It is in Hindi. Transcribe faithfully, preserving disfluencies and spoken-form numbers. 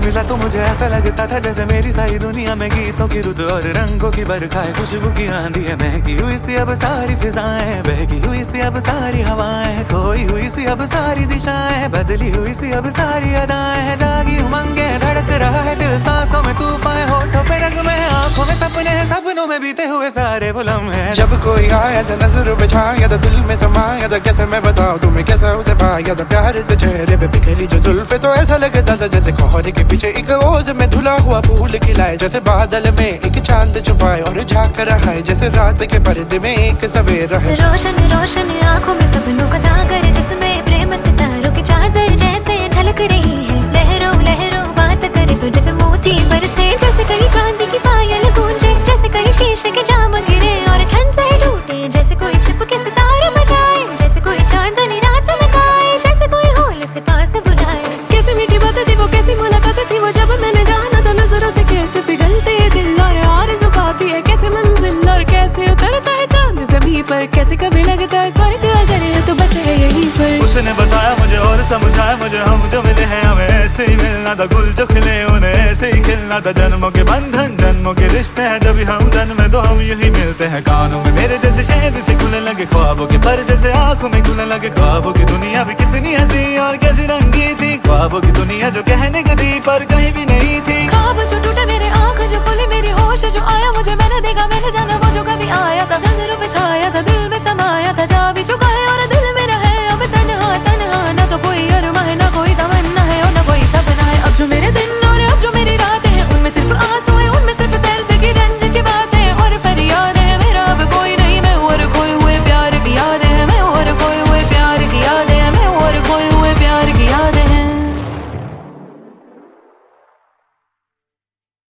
मिला तो मुझे ऐसा लगता था जैसे मेरी सारी दुनिया में गीतों की रुत और रंगों की बरखा है, खुशबू की आंधी है, महकी हुई सी अब सारी फिजाएं, बहकी हुई सी अब सारी हवाएं, खोई हुई सी अब सारी दिशाएं, बदली हुई सी अब सारी अदाएं, जागी उमंगे धड़क रहा है दिल, सांसों में तूफान, होठों पे रंग में, आंखों में सपने हैं, सपनों में बीते हुए सारे वो लम्हे। जब कोई आया था नजरों पे छाया था, दिल में समाया था, कैसे मैं बताऊं तुम्हें कैसा उसे पाया था, प्यार से चेहरे पे बिखरी जो जुल्फे तो ऐसा लगता था जैसे कोहरे के पीछे एक ओस में धुला हुआ फूल खिलाए, जैसे बादल में एक चांद छुपाए और झांक रहा है जैसे रात के पर्दे में एक सवेरा है। रोशन रोशन आंखों में सपनों का सागर, जिसमें प्रेम सितारों की चादर जैसे झलक रही है, लहरों लहरों बात करे तो जैसे मोती बरसे, जैसे कहीं चांदी की पायल गूंजे, जैसे कहीं शीशे के जाम गिरे और छन से टूटे, जैसे कोई छिप के सितारे बजाए, जैसे कोई चांदनी रात में गाए, जैसे कोई होल से पास बुलाए। कैसी मीठी बातें थी वो, कैसी मुलाकात थी वो, जब मैंने जाना था नजरों से कैसे पिघलते दिल और आरज़ू पाती है, कैसे मंजिल और कैसे उतरता है चांद ज़मीं पर, कैसे कभी लगता है स्वर्ग अगर है तो बस है यहीं पर। उसने बताया मुझे और समझाया मुझे, हम जो मिले हैं हमें ऐसे ही मिलना था, गुल जो खिले उन्हें ऐसे ही खिलना था, जन्मों के बंधन जन्मों के रिश्ते हैं, जब हम जन्मे तो हम यूं मिलते हैं, कानों में मेरे जैसे शहद से खुलने लगे ख्वाबों के पर, जैसे आंखों में खुलने लगे ख्वाबों की दुनिया भी कितनी हंसी और कैसी रंगी थी, ख्वाबों की दुनिया जो कहने को दी पर कहीं भी नहीं थी। ख्वाब जो टूटे मेरे, आंख जो खुली मेरी, होश जो आया मुझे, मैंने देखा मैंने जाना वो जो कभी आया था।